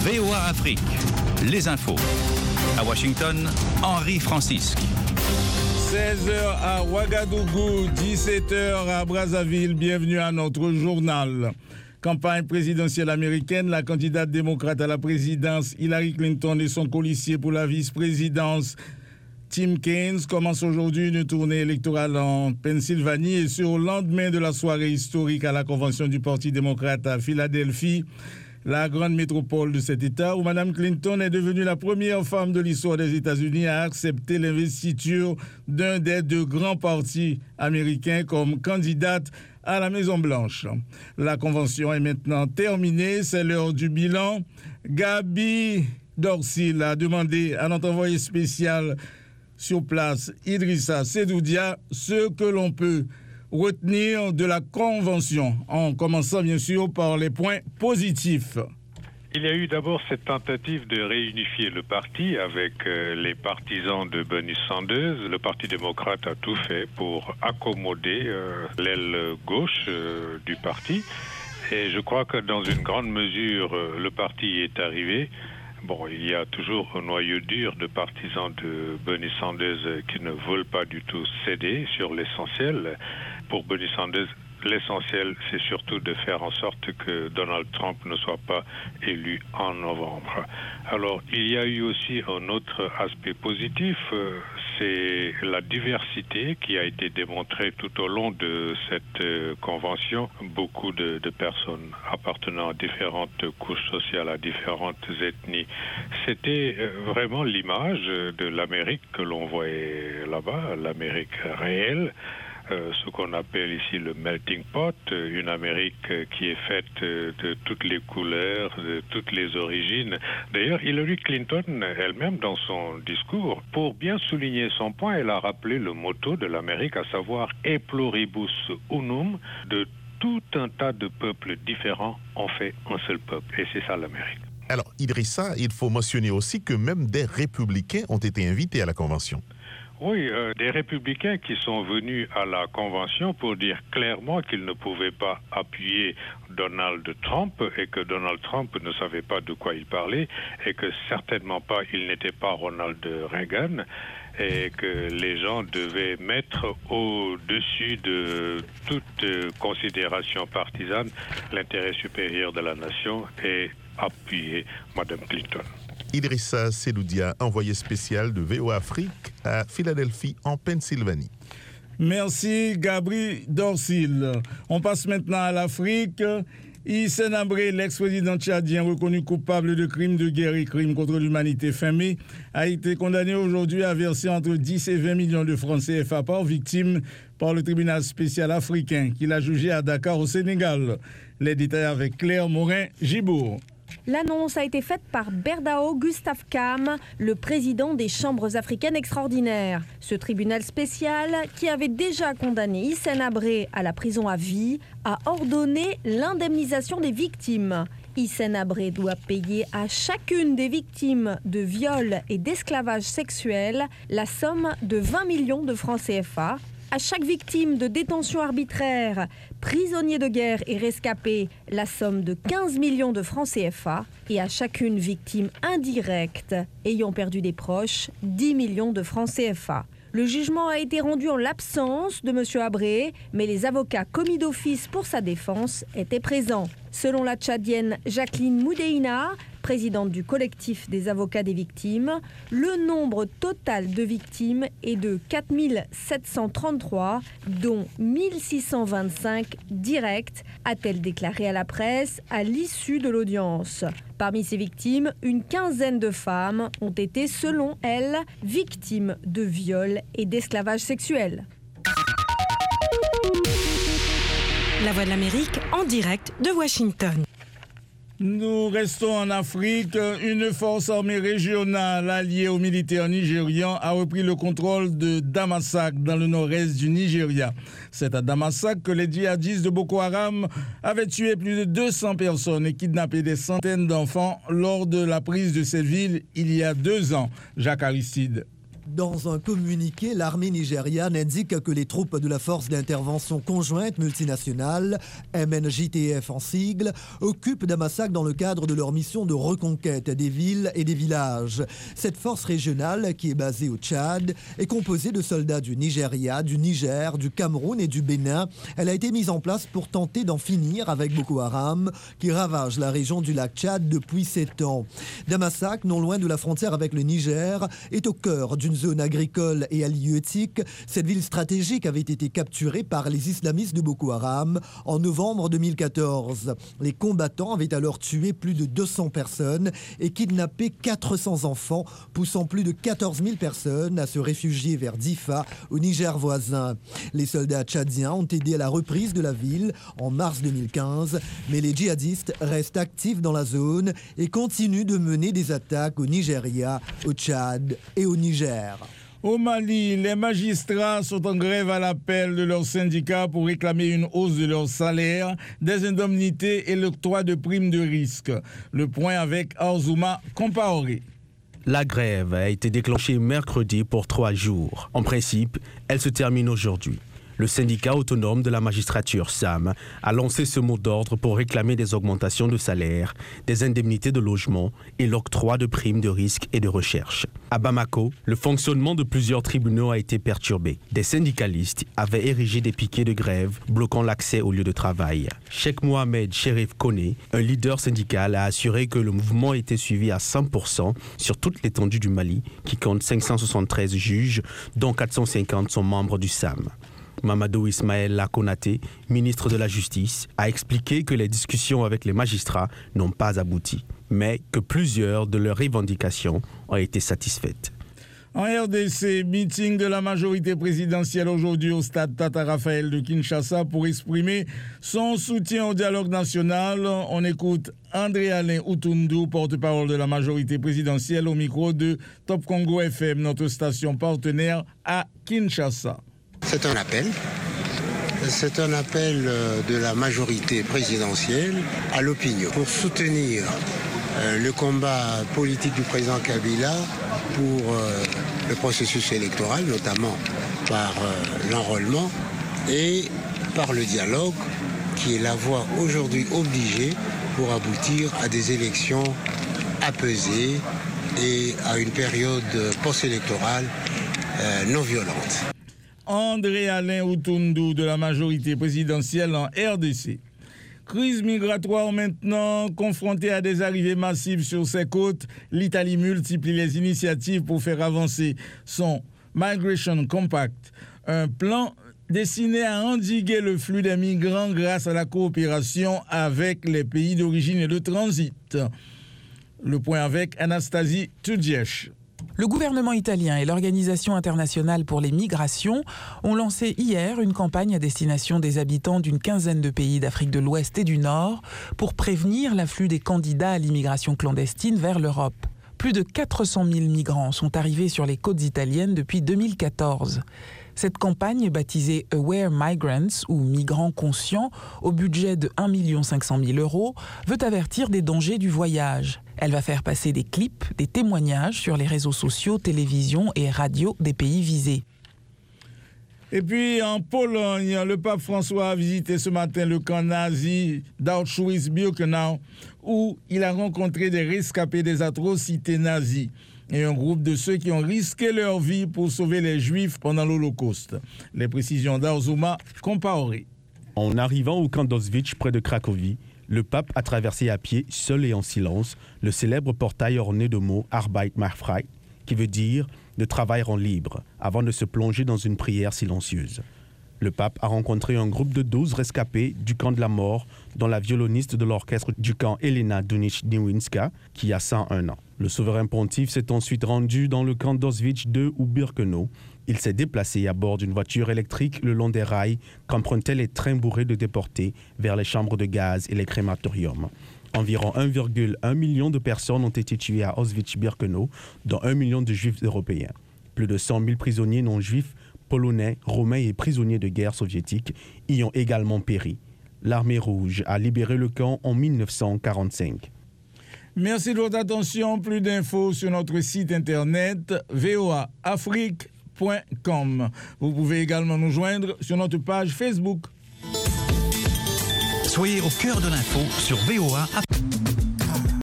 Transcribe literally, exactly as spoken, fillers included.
V O A Afrique, les infos. À Washington, Henri Francisque. seize heures à Ouagadougou, dix-sept heures à Brazzaville. Bienvenue à notre journal. Campagne présidentielle américaine, la candidate démocrate à la présidence Hillary Clinton et son colistier pour la vice-présidence Tim Kaine commence aujourd'hui une tournée électorale en Pennsylvanie et ce au lendemain de la soirée historique à la convention du Parti démocrate à Philadelphie, la grande métropole de cet État, où Mme Clinton est devenue la première femme de l'histoire des États-Unis à accepter l'investiture d'un des deux grands partis américains comme candidate à la Maison-Blanche. La convention est maintenant terminée, c'est l'heure du bilan. Gabi Dorsil a demandé à notre envoyé spécial sur place, Idrissa Sedoudia, ce que l'on peut retenir de la convention, en commençant bien sûr par les points positifs. Il y a eu d'abord cette tentative de réunifier le parti avec euh, les partisans de Bernie Sanders. Le Parti démocrate a tout fait pour accommoder euh, l'aile gauche euh, du parti. Et je crois que dans une grande mesure, euh, le parti est arrivé. Bon, il y a toujours un noyau dur de partisans de Bernie Sanders qui ne veulent pas du tout céder sur l'essentiel. Pour Bernie Sanders, l'essentiel, c'est surtout de faire en sorte que Donald Trump ne soit pas élu en novembre. Alors, il y a eu aussi un autre aspect positif, c'est la diversité qui a été démontrée tout au long de cette convention. Beaucoup de, de personnes appartenant à différentes couches sociales, à différentes ethnies. C'était vraiment l'image de l'Amérique que l'on voyait là-bas, l'Amérique réelle. Euh, ce qu'on appelle ici le melting pot, une Amérique qui est faite de toutes les couleurs, de toutes les origines. D'ailleurs, Hillary Clinton elle-même, dans son discours, pour bien souligner son point, elle a rappelé le motto de l'Amérique, à savoir « E pluribus unum », de tout un tas de peuples différents ont fait un seul peuple. Et c'est ça l'Amérique. Alors, Idrissa, il faut mentionner aussi que même des républicains ont été invités à la convention. Oui, euh, des républicains qui sont venus à la convention pour dire clairement qu'ils ne pouvaient pas appuyer Donald Trump et que Donald Trump ne savait pas de quoi il parlait et que certainement pas il n'était pas Ronald Reagan et que les gens devaient mettre au-dessus de toute considération partisane l'intérêt supérieur de la nation et appuyer Mme Clinton. Idrissa Sedoudia, envoyé spécial de V O A Afrique à Philadelphie, en Pennsylvanie. Merci, Gabri Dorsil. On passe maintenant à l'Afrique. Hissène Habré, l'ex-président tchadien reconnu coupable de crimes de guerre et crimes contre l'humanité fin mai, a été condamné aujourd'hui à verser entre dix et vingt millions de francs C F A par victime par le tribunal spécial africain qu'il a jugé à Dakar au Sénégal. Les détails avec Claire Morin-Gibourg. L'annonce a été faite par Berdao Gustave Cam, le président des Chambres africaines extraordinaires. Ce tribunal spécial, qui avait déjà condamné Hissène Habré à la prison à vie, a ordonné l'indemnisation des victimes. Hissène Habré doit payer à chacune des victimes de viol et d'esclavage sexuel la somme de vingt millions de francs C F A. À chaque victime de détention arbitraire, prisonnier de guerre et rescapé, la somme de quinze millions de francs C F A. Et à chacune victime indirecte ayant perdu des proches, dix millions de francs C F A. Le jugement a été rendu en l'absence de M. Habré, mais les avocats commis d'office pour sa défense étaient présents. Selon la Tchadienne Jacqueline Moudeina, présidente du collectif des avocats des victimes, le nombre total de victimes est de quatre mille sept cent trente-trois, dont mille six cent vingt-cinq directes, a-t-elle déclaré à la presse à l'issue de l'audience. Parmi ces victimes, une quinzaine de femmes ont été, selon elle, victimes de viols et d'esclavage sexuel. La Voix de l'Amérique en direct de Washington. Nous restons en Afrique. Une force armée régionale alliée aux militaires nigérians a repris le contrôle de Damasak dans le nord-est du Nigeria. C'est à Damasak que les djihadistes de Boko Haram avaient tué plus de deux cents personnes et kidnappé des centaines d'enfants lors de la prise de cette ville il y a deux ans. Jacques Aristide. Dans un communiqué, l'armée nigériane indique que les troupes de la force d'intervention conjointe multinationale, M N J T F en sigle, occupent Damasak dans le cadre de leur mission de reconquête des villes et des villages. Cette force régionale, qui est basée au Tchad, est composée de soldats du Nigeria, du Niger, du Cameroun et du Bénin. Elle a été mise en place pour tenter d'en finir avec Boko Haram, qui ravage la région du lac Tchad depuis sept ans. Damasak, non loin de la frontière avec le Niger, est au cœur d'une zone agricole et halieutique. Cette ville stratégique avait été capturée par les islamistes de Boko Haram en novembre deux mille quatorze. Les combattants avaient alors tué plus de deux cents personnes et kidnappé quatre cents enfants, poussant plus de quatorze mille personnes à se réfugier vers Difa, au Niger voisin. Les soldats tchadiens ont aidé à la reprise de la ville en mars deux mille quinze, mais les djihadistes restent actifs dans la zone et continuent de mener des attaques au Nigeria, au Tchad et au Niger. Au Mali, les magistrats sont en grève à l'appel de leurs syndicats pour réclamer une hausse de leur salaire, des indemnités et l'octroi de primes de risque. Le point avec Arzouma Compaoré. La grève a été déclenchée mercredi pour trois jours. En principe, elle se termine aujourd'hui. Le syndicat autonome de la magistrature, S A M, a lancé ce mot d'ordre pour réclamer des augmentations de salaire, des indemnités de logement et l'octroi de primes de risque et de recherche. À Bamako, le fonctionnement de plusieurs tribunaux a été perturbé. Des syndicalistes avaient érigé des piquets de grève bloquant l'accès au lieu de travail. Cheikh Mohamed Cherif Kone, un leader syndical, a assuré que le mouvement était suivi à cent pour cent sur toute l'étendue du Mali, qui compte cinq cent soixante-treize juges, dont quatre cent cinquante sont membres du S A M. Mamadou Ismaël Lakonaté, ministre de la Justice, a expliqué que les discussions avec les magistrats n'ont pas abouti, mais que plusieurs de leurs revendications ont été satisfaites. En R D C, meeting de la majorité présidentielle aujourd'hui au stade Tata Raphaël de Kinshasa pour exprimer son soutien au dialogue national. On écoute André-Alain Outoundou, porte-parole de la majorité présidentielle, au micro de Top Congo F M, notre station partenaire à Kinshasa. C'est un appel. C'est un appel de la majorité présidentielle à l'opinion pour soutenir le combat politique du président Kabila pour le processus électoral, notamment par l'enrôlement et par le dialogue, qui est la voie aujourd'hui obligée pour aboutir à des élections apaisées et à une période post-électorale non violente. André-Alain Outoundou de la majorité présidentielle en R D C. Crise migratoire maintenant, confrontée à des arrivées massives sur ses côtes, l'Italie multiplie les initiatives pour faire avancer son Migration Compact, un plan destiné à endiguer le flux des migrants grâce à la coopération avec les pays d'origine et de transit. Le point avec Anastasie Tudiesh. Le gouvernement italien et l'Organisation internationale pour les migrations ont lancé hier une campagne à destination des habitants d'une quinzaine de pays d'Afrique de l'Ouest et du Nord pour prévenir l'afflux des candidats à l'immigration clandestine vers l'Europe. Plus de quatre cent mille migrants sont arrivés sur les côtes italiennes depuis deux mille quatorze. Cette campagne, baptisée Aware Migrants ou Migrants conscients, au budget de un million cinq cent mille euros, veut avertir des dangers du voyage. Elle va faire passer des clips, des témoignages sur les réseaux sociaux, télévision et radio des pays visés. Et puis en Pologne, le pape François a visité ce matin le camp nazi d'Auschwitz-Birkenau, où il a rencontré des rescapés des atrocités nazies et un groupe de ceux qui ont risqué leur vie pour sauver les Juifs pendant l'Holocauste. Les précisions d'Arzouma Compaoré. En arrivant au camp d'Auschwitz près de Cracovie, le pape a traversé à pied, seul et en silence, le célèbre portail orné de mots Arbeit macht frei, qui veut dire « de travail rend libre », avant de se plonger dans une prière silencieuse. Le pape a rencontré un groupe de douze rescapés du camp de la mort, dont la violoniste de l'orchestre du camp Elena Dunic-Niewinska, qui a cent un ans. Le souverain pontife s'est ensuite rendu dans le camp d'Auschwitz deux ou Birkenau. Il s'est déplacé à bord d'une voiture électrique le long des rails qu'empruntaient les trains bourrés de déportés vers les chambres de gaz et les crématoriums. Environ un virgule un million de personnes ont été tuées à Auschwitz-Birkenau, dont un million de juifs européens. Plus de cent mille prisonniers non-juifs, polonais, romains et prisonniers de guerre soviétiques y ont également péri. L'armée rouge a libéré le camp en mille neuf cent quarante-cinq. Merci de votre attention. Plus d'infos sur notre site internet v o a afrique point com. Vous pouvez également nous joindre sur notre page Facebook. Soyez au cœur de l'info sur V O A.